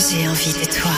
J'ai envie de toi.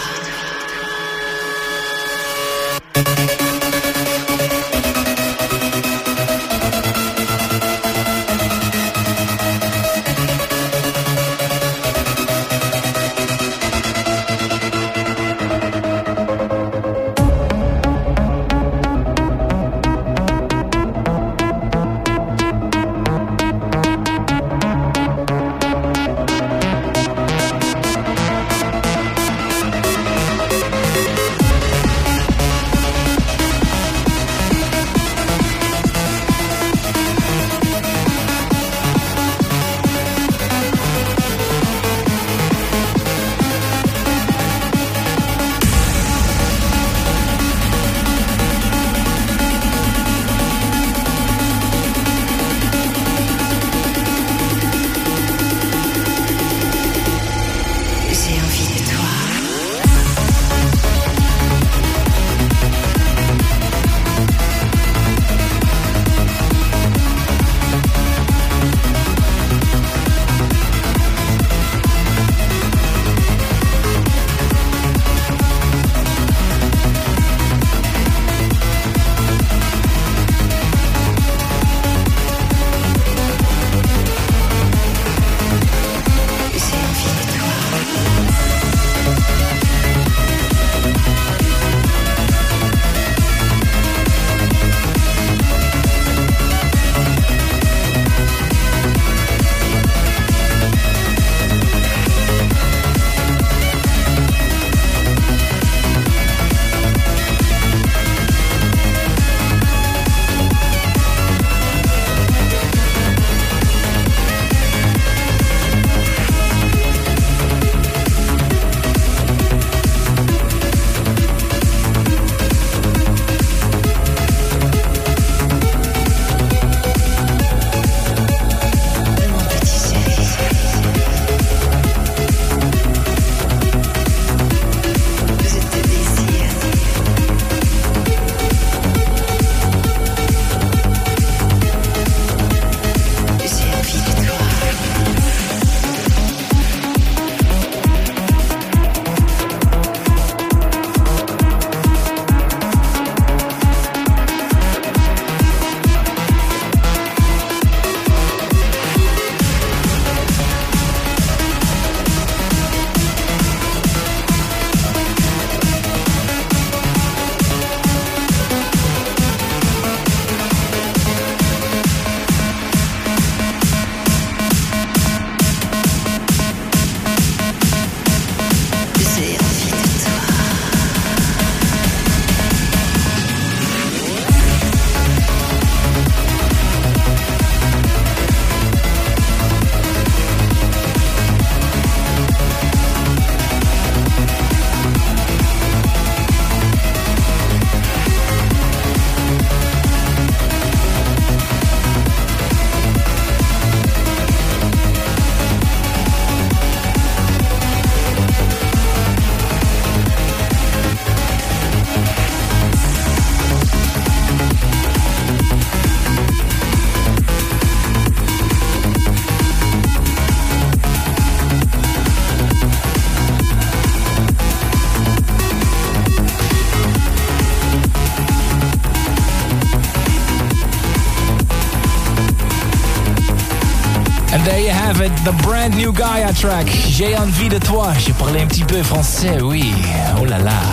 There you have it, the brand new Gaia track. J'ai envie de toi. J'ai parlé un petit peu français, oui. Oh là là.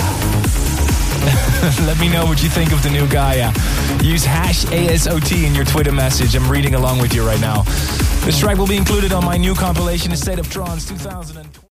Let me know what you think of the new Gaia. Use #ASOT in your Twitter message. I'm reading along with you right now. This track will be included on my new compilation, A State of Trance 2020.